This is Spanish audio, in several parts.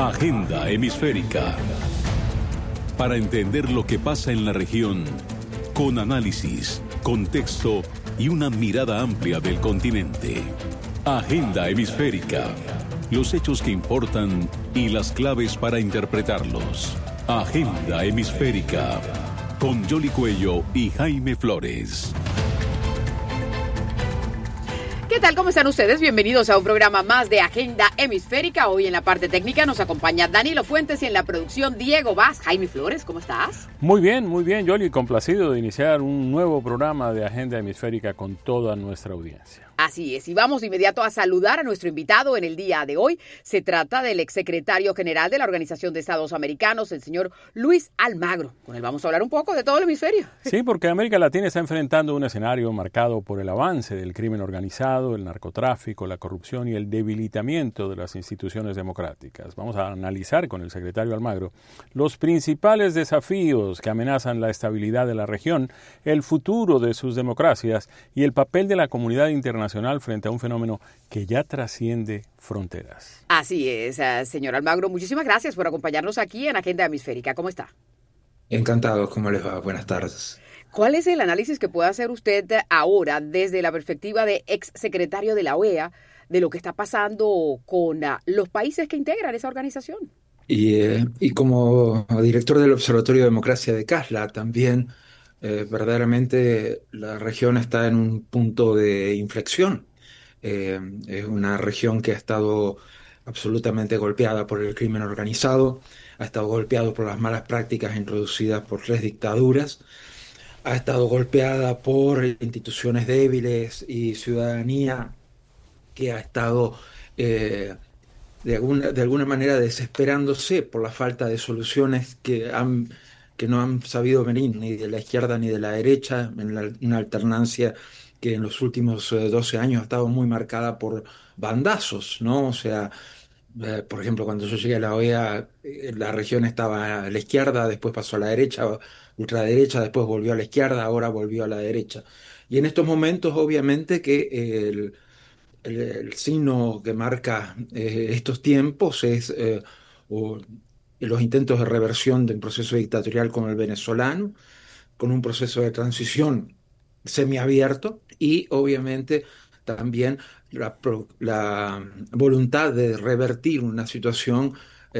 Agenda Hemisférica. Para entender lo que pasa en la región, con análisis, contexto y una mirada amplia del continente. Agenda Hemisférica. Los hechos que importan y las claves para interpretarlos. Agenda Hemisférica. Con Yoli Cuello y Jaime Flores. ¿Qué tal? ¿Cómo están ustedes? Bienvenidos a un programa más de Agenda Hemisférica. Hoy en la parte técnica nos acompaña Danilo Fuentes y en la producción Diego Vaz. Jaime Flores, ¿cómo estás? Muy bien, Yoli. Complacido de iniciar un nuevo programa de Agenda Hemisférica con toda nuestra audiencia. Así es, y vamos de inmediato a saludar a nuestro invitado en el día de hoy. Se trata del exsecretario general de la Organización de Estados Americanos, el señor Luis Almagro. Con él vamos a hablar un poco de todo el hemisferio. Sí, porque América Latina está enfrentando un escenario marcado por el avance del crimen organizado, el narcotráfico, la corrupción y el debilitamiento de las instituciones democráticas. Vamos a analizar con el secretario Almagro los principales desafíos que amenazan la estabilidad de la región, el futuro de sus democracias y el papel de la comunidad internacional frente a un fenómeno que ya trasciende fronteras. Así es, señor Almagro. Muchísimas gracias por acompañarnos aquí en Agenda Hemisférica. ¿Cómo está? Encantado. ¿Cómo les va? Buenas tardes. ¿Cuál es el análisis que puede hacer usted ahora desde la perspectiva de exsecretario de la OEA de lo que está pasando con los países que integran esa organización? Y como director del Observatorio de Democracia de CASLA también, verdaderamente la región está en un punto de inflexión. Es una región que ha estado absolutamente golpeada por el crimen organizado, ha estado golpeado por las malas prácticas introducidas por 3 dictaduras, ha estado golpeada por instituciones débiles y ciudadanía que ha estado de alguna manera desesperándose por la falta de soluciones que no han sabido venir ni de la izquierda ni de la derecha, en una alternancia que en los últimos 12 años ha estado muy marcada por bandazos, ¿no? O sea, por ejemplo, cuando yo llegué a la OEA, la región estaba a la izquierda, después pasó a la derecha, ultraderecha, después volvió a la izquierda, ahora volvió a la derecha. Y en estos momentos, obviamente, que el signo que marca estos tiempos es los intentos de reversión de un proceso dictatorial como el venezolano, con un proceso de transición semiabierto y obviamente también la voluntad de revertir una situación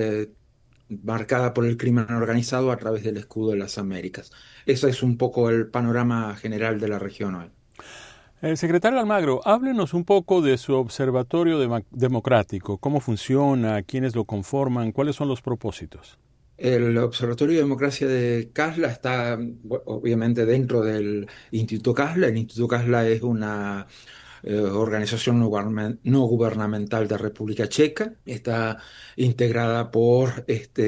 marcada por el crimen organizado a través del escudo de las Américas. Ese es un poco el panorama general de la región hoy. Secretario Almagro, háblenos un poco de su observatorio democrático, cómo funciona, quiénes lo conforman, cuáles son los propósitos. El Observatorio de Democracia de CASLA está obviamente dentro del Instituto CASLA. El Instituto CASLA es una organización no gubernamental de República Checa. Está integrada por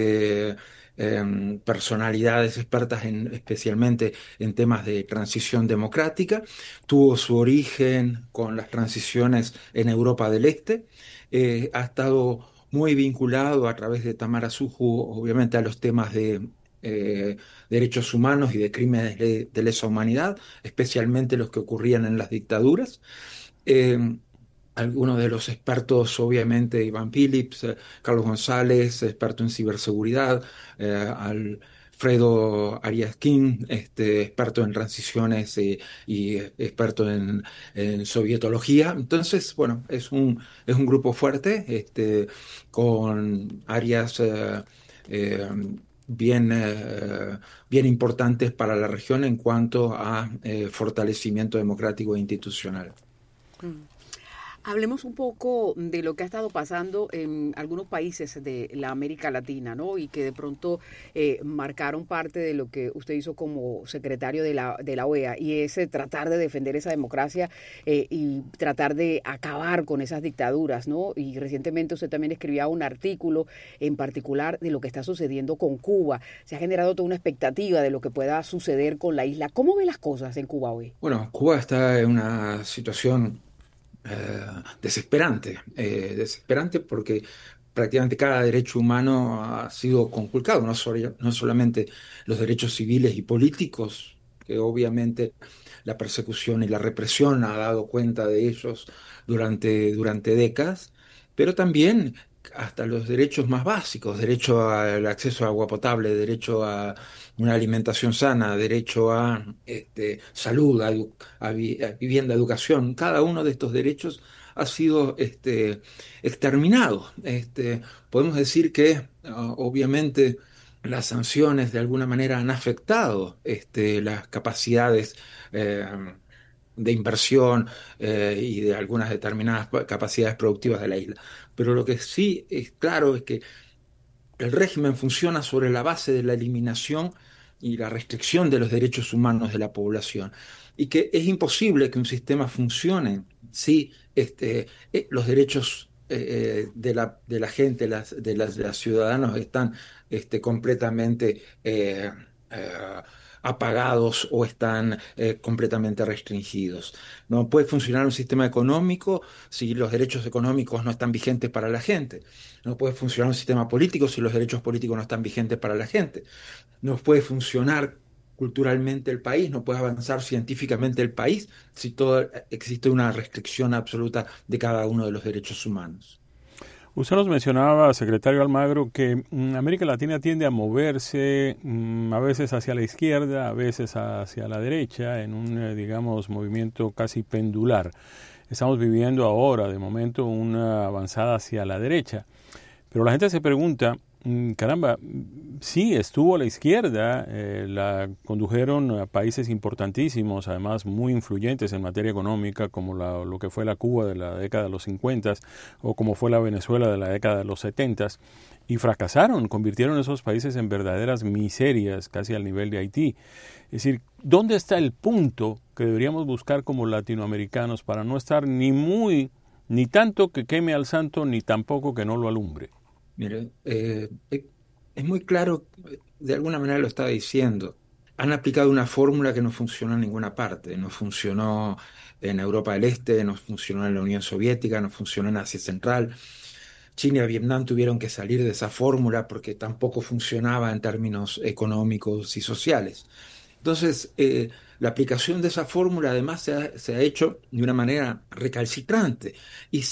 personalidades expertas especialmente en temas de transición democrática. Tuvo su origen con las transiciones en Europa del Este. Ha estado muy vinculado a través de Tamara Suju, obviamente, a los temas de derechos humanos y de crímenes de lesa humanidad, especialmente los que ocurrían en las dictaduras. Algunos de los expertos, obviamente, Iván Phillips, Carlos González, experto en ciberseguridad, Alfredo Arias King, experto en transiciones y experto en sovietología. Entonces, bueno, es un grupo fuerte, con áreas bien importantes para la región en cuanto a fortalecimiento democrático e institucional. Hablemos un poco de lo que ha estado pasando en algunos países de la América Latina, ¿no? Y que de pronto marcaron parte de lo que usted hizo como secretario de la OEA, y es tratar de defender esa democracia y tratar de acabar con esas dictaduras, ¿no? Y recientemente usted también escribía un artículo en particular de lo que está sucediendo con Cuba. Se ha generado toda una expectativa de lo que pueda suceder con la isla. ¿Cómo ve las cosas en Cuba hoy? Bueno, Cuba está en una situación desesperante porque prácticamente cada derecho humano ha sido conculcado, no solamente los derechos civiles y políticos, que obviamente la persecución y la represión ha dado cuenta de ellos durante décadas, pero también hasta los derechos más básicos, derecho al acceso a agua potable, derecho a una alimentación sana, derecho a salud, a vivienda, educación. Cada uno de estos derechos ha sido exterminado. Podemos decir que obviamente las sanciones de alguna manera han afectado las capacidades eh, de inversión y de algunas determinadas capacidades productivas de la isla. Pero lo que sí es claro es que el régimen funciona sobre la base de la eliminación y la restricción de los derechos humanos de la población. Y que es imposible que un sistema funcione si los derechos de la gente, de los ciudadanos están completamente apagados o están completamente restringidos. No puede funcionar un sistema económico si los derechos económicos no están vigentes para la gente. No puede funcionar un sistema político si los derechos políticos no están vigentes para la gente. No puede funcionar culturalmente el país, no puede avanzar científicamente el país si existe una restricción absoluta de cada uno de los derechos humanos. Usted nos mencionaba, secretario Almagro, que América Latina tiende a moverse a veces hacia la izquierda, a veces hacia la derecha, en un, digamos, movimiento casi pendular. Estamos viviendo ahora, de momento, una avanzada hacia la derecha. Pero la gente se pregunta, caramba, sí, estuvo a la izquierda, la condujeron a países importantísimos, además muy influyentes en materia económica, como lo que fue la Cuba de la década de los 50 o como fue la Venezuela de la década de los 70, y fracasaron, convirtieron esos países en verdaderas miserias, casi al nivel de Haití. Es decir, ¿dónde está el punto que deberíamos buscar como latinoamericanos para no estar ni tanto que queme al santo, ni tampoco que no lo alumbre? Mire, es muy claro, de alguna manera lo estaba diciendo. Han aplicado una fórmula que no funcionó en ninguna parte. No funcionó en Europa del Este, no funcionó en la Unión Soviética, no funcionó en Asia Central. China y Vietnam tuvieron que salir de esa fórmula porque tampoco funcionaba en términos económicos y sociales. Entonces, la aplicación de esa fórmula además se ha hecho de una manera recalcitrante y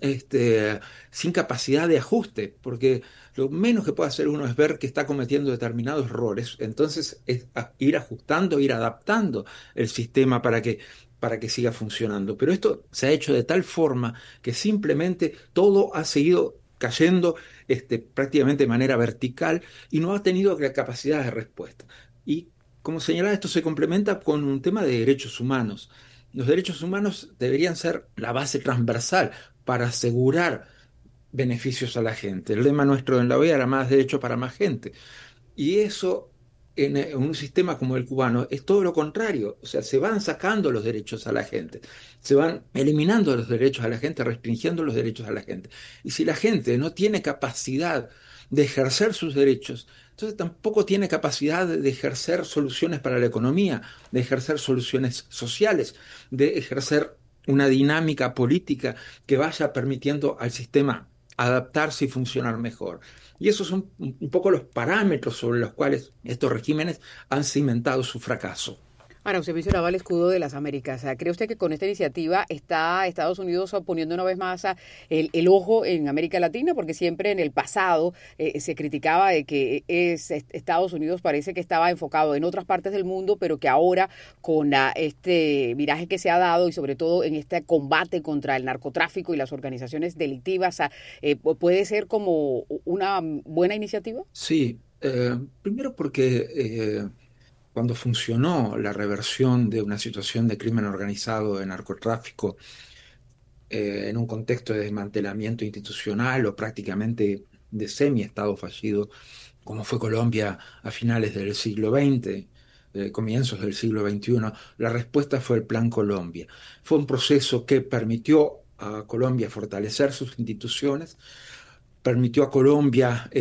sin capacidad de ajuste, porque lo menos que puede hacer uno es ver que está cometiendo determinados errores, entonces es ir ajustando, ir adaptando el sistema para que siga funcionando. Pero esto se ha hecho de tal forma que simplemente todo ha seguido cayendo prácticamente de manera vertical y no ha tenido la capacidad de respuesta. Y como señalaba, esto se complementa con un tema de derechos humanos. Los derechos humanos deberían ser la base transversal para asegurar beneficios a la gente. El lema nuestro en la OEA era más derecho para más gente. Y eso en un sistema como el cubano es todo lo contrario. O sea, se van sacando los derechos a la gente, se van eliminando los derechos a la gente, restringiendo los derechos a la gente. Y si la gente no tiene capacidad de ejercer sus derechos, entonces tampoco tiene capacidad de ejercer soluciones para la economía, de ejercer soluciones sociales, de ejercer una dinámica política que vaya permitiendo al sistema adaptarse y funcionar mejor. Y esos son un poco los parámetros sobre los cuales estos regímenes han cimentado su fracaso. Ahora, usted mencionaba el escudo de las Américas. ¿Cree usted que con esta iniciativa está Estados Unidos poniendo una vez más el ojo en América Latina? Porque siempre en el pasado se criticaba de que Estados Unidos parece que estaba enfocado en otras partes del mundo, pero que ahora con este viraje que se ha dado y sobre todo en este combate contra el narcotráfico y las organizaciones delictivas, ¿puede ser como una buena iniciativa? Sí, primero porque cuando funcionó la reversión de una situación de crimen organizado, de narcotráfico, en un contexto de desmantelamiento institucional o prácticamente de semi-estado fallido, como fue Colombia a finales del siglo XX, comienzos del siglo XXI, la respuesta fue el Plan Colombia. Fue un proceso que permitió a Colombia fortalecer sus instituciones, permitió a Colombia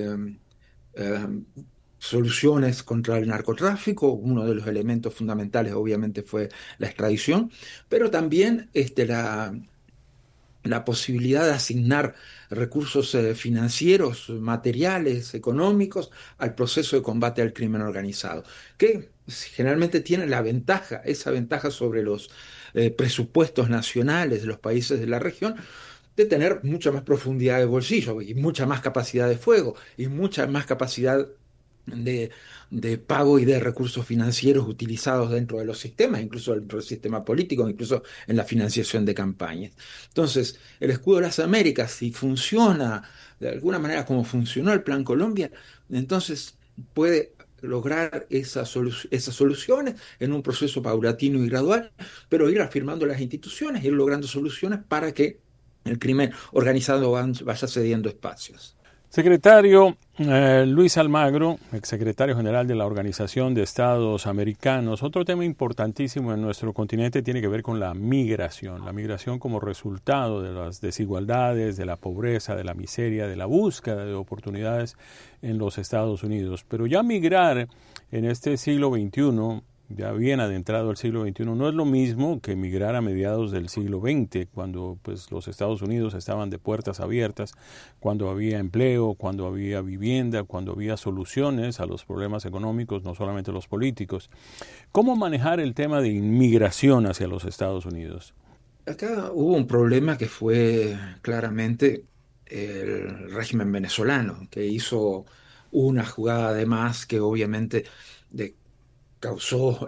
eh, soluciones contra el narcotráfico. Uno de los elementos fundamentales obviamente fue la extradición, pero también la posibilidad de asignar recursos financieros, materiales, económicos al proceso de combate al crimen organizado, que generalmente tiene esa ventaja sobre los presupuestos nacionales de los países de la región, de tener mucha más profundidad de bolsillo y mucha más capacidad de fuego y mucha más capacidad de, de pago y de recursos financieros utilizados dentro de los sistemas, incluso dentro del sistema político, incluso en la financiación de campañas. Entonces, el escudo de las Américas, si funciona de alguna manera como funcionó el Plan Colombia, entonces puede lograr esas soluciones en un proceso paulatino y gradual, pero ir afirmando las instituciones, ir logrando soluciones para que el crimen organizado vaya cediendo espacios. Secretario Luis Almagro, exsecretario general de la Organización de Estados Americanos. Otro tema importantísimo en nuestro continente tiene que ver con la migración como resultado de las desigualdades, de la pobreza, de la miseria, de la búsqueda de oportunidades en los Estados Unidos. Pero ya migrar en este siglo XXI, ya bien adentrado el siglo XXI, no es lo mismo que emigrar a mediados del siglo XX, cuando pues, los Estados Unidos estaban de puertas abiertas, cuando había empleo, cuando había vivienda, cuando había soluciones a los problemas económicos, no solamente los políticos. ¿Cómo manejar el tema de inmigración hacia los Estados Unidos? Acá hubo un problema que fue claramente el régimen venezolano, que hizo una jugada de más que obviamente causó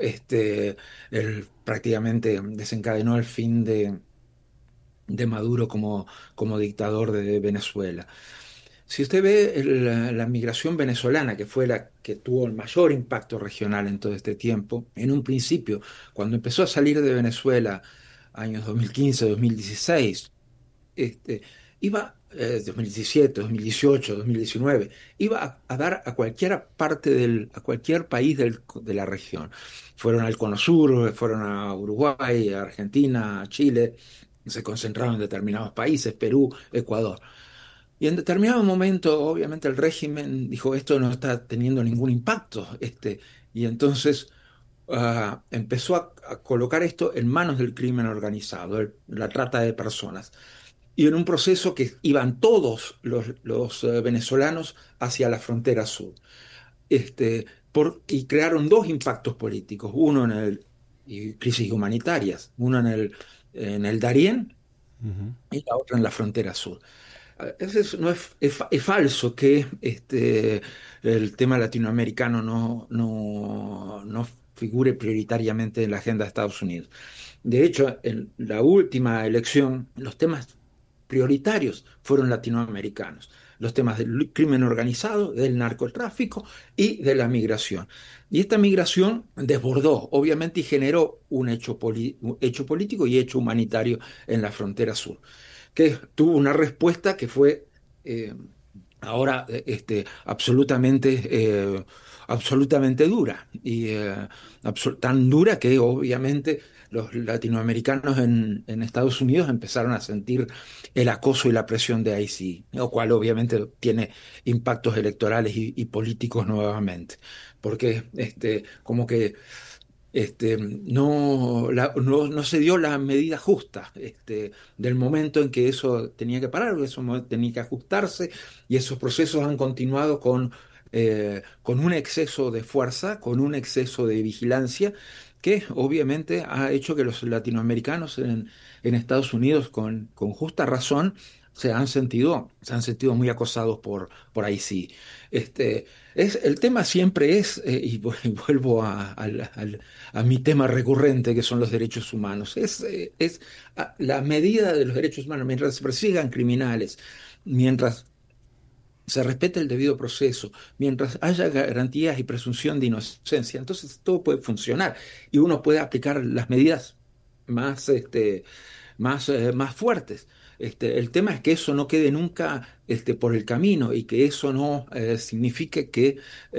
prácticamente desencadenó el fin de Maduro como dictador de Venezuela. Si usted ve la migración venezolana, que fue la que tuvo el mayor impacto regional en todo este tiempo, en un principio, cuando empezó a salir de Venezuela, años 2015, 2016, iba, 2017, 2018, 2019, iba a dar a cualquier parte a cualquier país de la región. Fueron al Cono Sur, fueron a Uruguay, a Argentina, a Chile, se concentraron en determinados países, Perú, Ecuador. Y en determinado momento, obviamente, el régimen dijo, esto no está teniendo ningún impacto, y entonces empezó a colocar esto en manos del crimen organizado, la trata de personas y en un proceso que iban todos los venezolanos hacia la frontera sur. Este, y crearon dos impactos políticos, uno y crisis humanitarias, uno en el Darién y la otra en la frontera sur. No es falso que el tema latinoamericano no figure prioritariamente en la agenda de Estados Unidos. De hecho, en la última elección, los temas prioritarios fueron latinoamericanos. Los temas del crimen organizado, del narcotráfico y de la migración. Y esta migración desbordó, obviamente, y generó un un hecho político y hecho humanitario en la frontera sur, que tuvo una respuesta que fue ahora absolutamente dura, y tan dura que obviamente los latinoamericanos en Estados Unidos empezaron a sentir el acoso y la presión de ICE, lo cual obviamente tiene impactos electorales y políticos nuevamente, porque como que no se dio la medida justa del momento en que eso tenía que parar, eso tenía que ajustarse, y esos procesos han continuado con un exceso de fuerza, con un exceso de vigilancia, que obviamente ha hecho que los latinoamericanos en Estados Unidos, con justa razón, se han sentido muy acosados por ahí sí. El tema siempre es, y vuelvo a mi tema recurrente, que son los derechos humanos, es la medida de los derechos humanos, mientras se persigan criminales, mientras se respete el debido proceso, mientras haya garantías y presunción de inocencia, entonces todo puede funcionar y uno puede aplicar las medidas más, más fuertes. El tema es que eso no quede nunca por el camino, y que eso no signifique que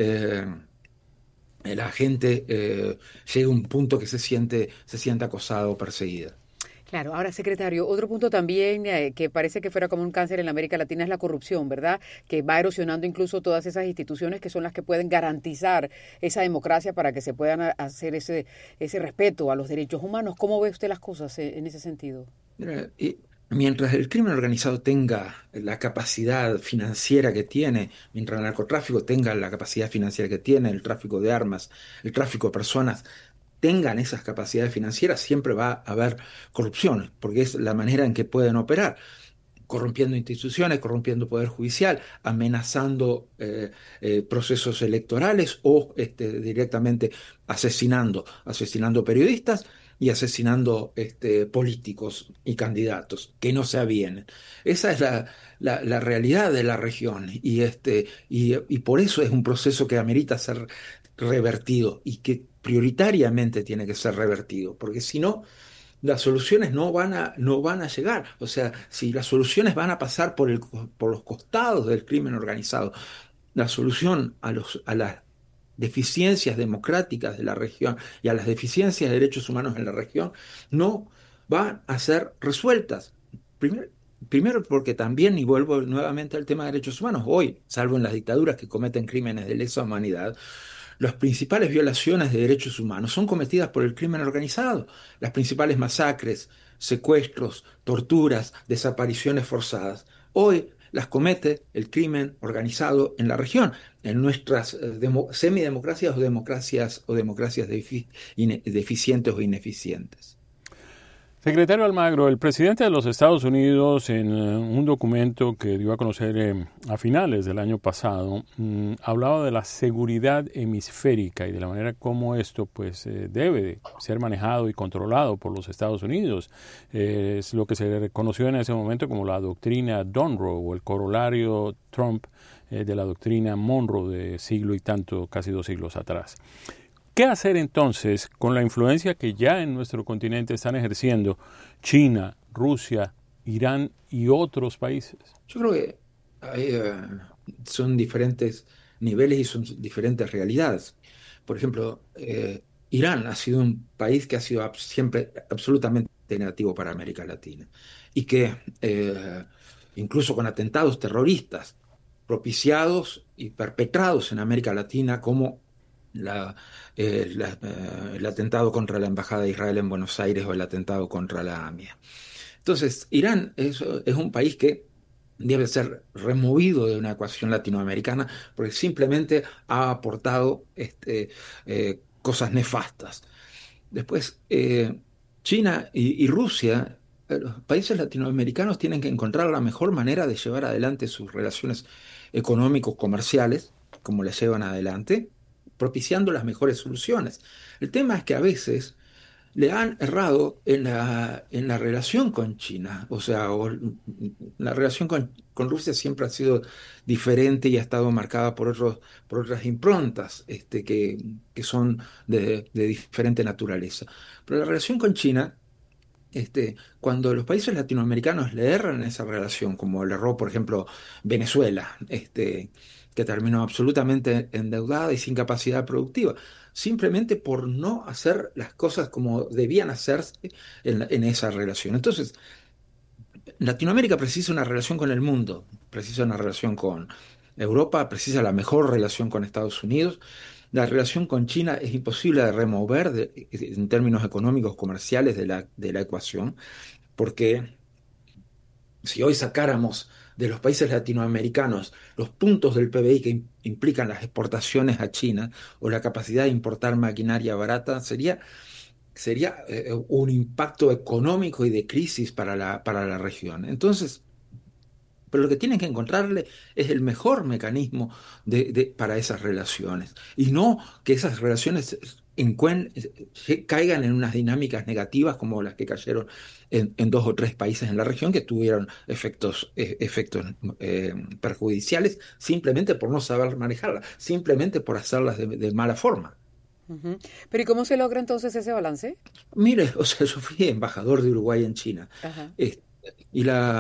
la gente llegue a un punto que se siente acosada o perseguida. Claro, ahora, secretario, otro punto también que parece que fuera como un cáncer en la América Latina es la corrupción, ¿verdad? Que va erosionando incluso todas esas instituciones que son las que pueden garantizar esa democracia para que se puedan hacer ese respeto a los derechos humanos. ¿Cómo ve usted las cosas en ese sentido? Mira, mientras el crimen organizado tenga la capacidad financiera que tiene, mientras el narcotráfico tenga la capacidad financiera que tiene, el tráfico de armas, el tráfico de personas, tengan esas capacidades financieras, siempre va a haber corrupción, porque es la manera en que pueden operar. corrompiendo instituciones, corrompiendo poder judicial, amenazando procesos electorales o directamente asesinando periodistas y asesinando políticos y candidatos que no se avienen. Esa es la realidad de la región y por eso es un proceso que amerita ser revertido y que prioritariamente tiene que ser revertido, porque si no, las soluciones no van a llegar. O sea, si las soluciones van a pasar por los costados del crimen organizado, la solución a las deficiencias democráticas de la región y a las deficiencias de derechos humanos en la región no van a ser resueltas. Primero, primero porque también, y vuelvo nuevamente al tema de derechos humanos, hoy, salvo en las dictaduras que cometen crímenes de lesa humanidad, las principales violaciones de derechos humanos son cometidas por el crimen organizado. Las principales masacres, secuestros, torturas, desapariciones forzadas. Hoy las comete el crimen organizado en la región, en nuestras semidemocracias o democracias deficientes o ineficientes. Secretario Almagro, el presidente de los Estados Unidos, en un documento que dio a conocer a finales del año pasado, hablaba de la seguridad hemisférica y de la manera como esto pues debe de ser manejado y controlado por los Estados Unidos. Es lo que se reconoció en ese momento como la doctrina Monroe o el corolario Trump de la doctrina Monroe de siglo y tanto, casi 2 siglos atrás. ¿Qué hacer entonces con la influencia que ya en nuestro continente están ejerciendo China, Rusia, Irán y otros países? Yo creo que son diferentes niveles y son diferentes realidades. Por ejemplo, Irán ha sido un país que ha sido siempre absolutamente negativo para América Latina y que incluso con atentados terroristas propiciados y perpetrados en América Latina como el atentado contra la Embajada de Israel en Buenos Aires o el atentado contra la AMIA. Entonces, Irán es un país que debe ser removido de una ecuación latinoamericana porque simplemente ha aportado cosas nefastas. Después, China y Rusia, los países latinoamericanos tienen que encontrar la mejor manera de llevar adelante sus relaciones económicos, comerciales, como las llevan adelante, propiciando las mejores soluciones. El tema es que a veces le han errado en la relación con China. O sea, la relación con Rusia siempre ha sido diferente y ha estado marcada por otras improntas que son de diferente naturaleza. Pero la relación con China, cuando los países latinoamericanos le erran en esa relación, como le erró, por ejemplo, Venezuela, que terminó absolutamente endeudada y sin capacidad productiva, simplemente por no hacer las cosas como debían hacerse en esa relación. Entonces, Latinoamérica precisa una relación con el mundo, precisa una relación con Europa, precisa la mejor relación con Estados Unidos. La relación con China es imposible de remover en términos económicos, comerciales de la ecuación, porque si hoy sacáramos de los países latinoamericanos los puntos del PBI que implican las exportaciones a China o la capacidad de importar maquinaria barata, sería un impacto económico y de crisis para la región. Entonces, pero lo que tienen que encontrarle es el mejor mecanismo para esas relaciones y no que esas relaciones caigan en unas dinámicas negativas como las que cayeron en 2 o 3 países en la región que tuvieron efectos perjudiciales simplemente por no saber manejarlas, simplemente por hacerlas de mala forma. Uh-huh. Pero ¿y cómo se logra entonces ese balance? Mire, o sea, yo fui embajador de Uruguay en China. Ajá. Y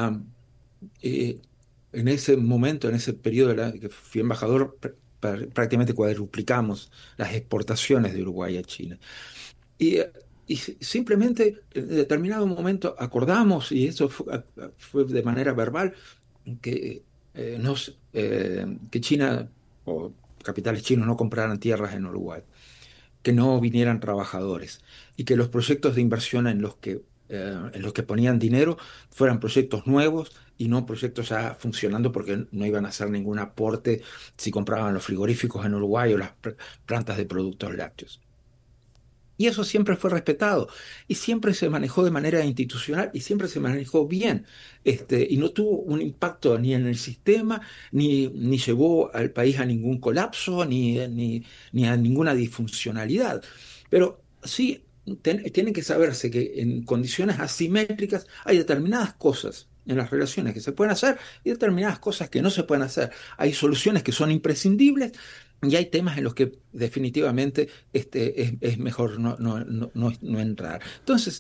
en ese momento, en ese periodo que fui embajador, prácticamente cuadruplicamos las exportaciones de Uruguay a China. Y, y simplemente en determinado momento acordamos, y eso fue de manera verbal, que, que China o capitales chinos no compraran tierras en Uruguay, que no vinieran trabajadores y que los proyectos de inversión en los que ponían dinero fueran proyectos nuevos y no proyectos ya funcionando porque no iban a hacer ningún aporte si compraban los frigoríficos en Uruguay o las plantas de productos lácteos. Y eso siempre fue respetado y siempre se manejó de manera institucional y siempre se manejó bien. Y no tuvo un impacto ni en el sistema, ni llevó al país a ningún colapso, ni a ninguna disfuncionalidad. Pero sí, tiene que saberse que en condiciones asimétricas hay determinadas cosas en las relaciones que se pueden hacer y determinadas cosas que no se pueden hacer. Hay soluciones que son imprescindibles y hay temas en los que definitivamente es mejor no entrar. Entonces,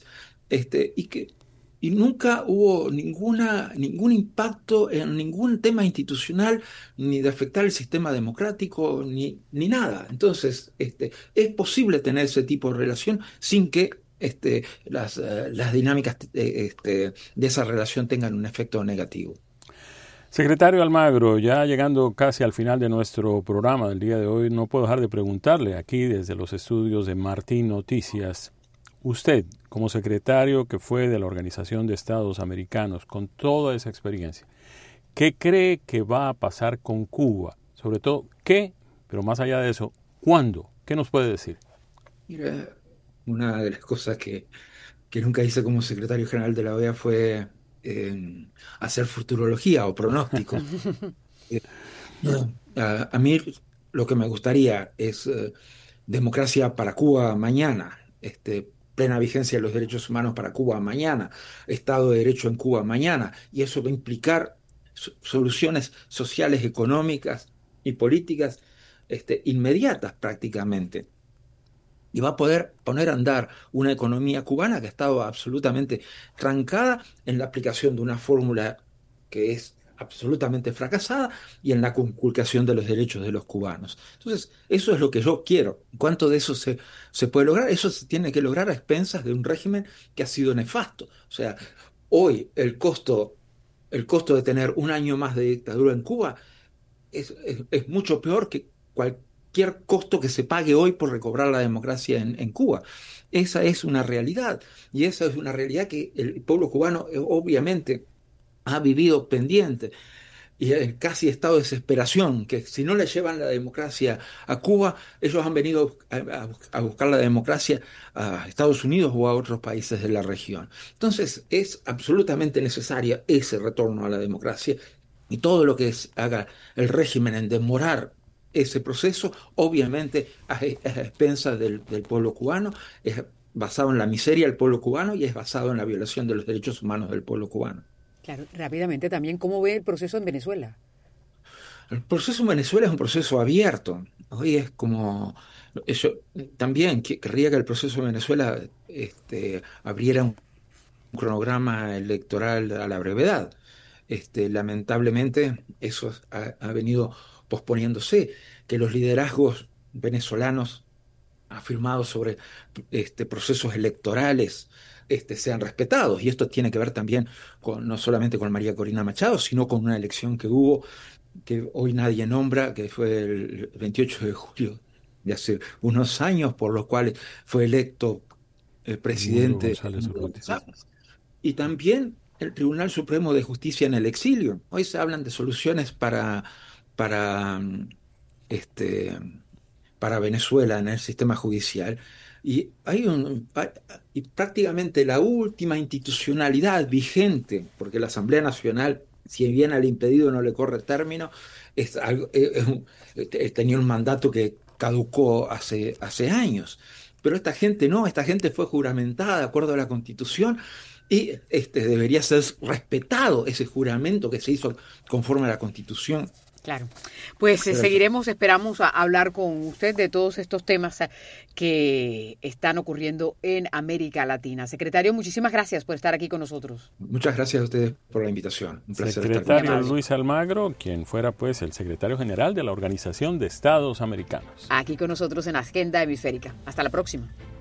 y nunca hubo ningún impacto en ningún tema institucional, ni de afectar el sistema democrático, ni nada. Entonces, es posible tener ese tipo de relación sin que las dinámicas de esa relación tengan un efecto negativo. Secretario Almagro, ya llegando casi al final de nuestro programa del día de hoy, no puedo dejar de preguntarle aquí desde los estudios de Martín Noticias, usted como secretario que fue de la Organización de Estados Americanos, con toda esa experiencia, ¿qué cree que va a pasar con Cuba? Sobre todo, ¿qué? Pero más allá de eso, ¿cuándo? ¿Qué nos puede decir? Mira, una de las cosas que nunca hice como secretario general de la OEA fue hacer futurología o pronósticos. Eh, a mí lo que me gustaría es democracia para Cuba mañana, plena vigencia de los derechos humanos para Cuba mañana, Estado de Derecho en Cuba mañana, y eso va a implicar soluciones sociales, económicas y políticas inmediatas prácticamente. Y va a poder poner a andar una economía cubana que ha estado absolutamente trancada en la aplicación de una fórmula que es absolutamente fracasada y en la conculcación de los derechos de los cubanos. Entonces, eso es lo que yo quiero. ¿Cuánto de eso se puede lograr? Eso se tiene que lograr a expensas de un régimen que ha sido nefasto. O sea, hoy el costo de tener un año más de dictadura en Cuba es mucho peor que cualquier costo que se pague hoy por recobrar la democracia en Cuba. Esa es una realidad, y esa es una realidad que el pueblo cubano obviamente ha vivido pendiente y en casi estado de desesperación, que si no le llevan la democracia a Cuba, ellos han venido a buscar la democracia a Estados Unidos o a otros países de la región. Entonces es absolutamente necesario ese retorno a la democracia, y todo lo que haga el régimen en demorar ese proceso, obviamente a expensas del pueblo cubano, es basado en la miseria del pueblo cubano y es basado en la violación de los derechos humanos del pueblo cubano. Claro, rápidamente también, ¿cómo ve el proceso en Venezuela? El proceso en Venezuela es un proceso abierto. Hoy es como... Yo también querría que el proceso en Venezuela abriera un cronograma electoral a la brevedad. Lamentablemente eso ha venido posponiéndose, que los liderazgos venezolanos afirmados sobre procesos electorales sean respetados. Y esto tiene que ver también no solamente con María Corina Machado, sino con una elección que hubo, que hoy nadie nombra, que fue el 28 de julio de hace unos años, por los cuales fue electo el presidente González. Y también el Tribunal Supremo de Justicia en el exilio. Hoy se hablan de soluciones para, este, para Venezuela en el sistema judicial. Y y prácticamente la última institucionalidad vigente, porque la Asamblea Nacional, si bien al impedido no le corre término, tenía un mandato que caducó hace años. Pero esta gente no, esta gente fue juramentada de acuerdo a la Constitución, y debería ser respetado ese juramento que se hizo conforme a la Constitución. Claro. Pues seguiremos, esperamos a hablar con usted de todos estos temas que están ocurriendo en América Latina. Secretario, muchísimas gracias por estar aquí con nosotros. Muchas gracias a ustedes por la invitación. Un placer Secretario estar con ustedes. Luis Almagro, quien fuera pues el secretario general de la Organización de Estados Americanos. Aquí con nosotros en Agenda Hemisférica. Hasta la próxima.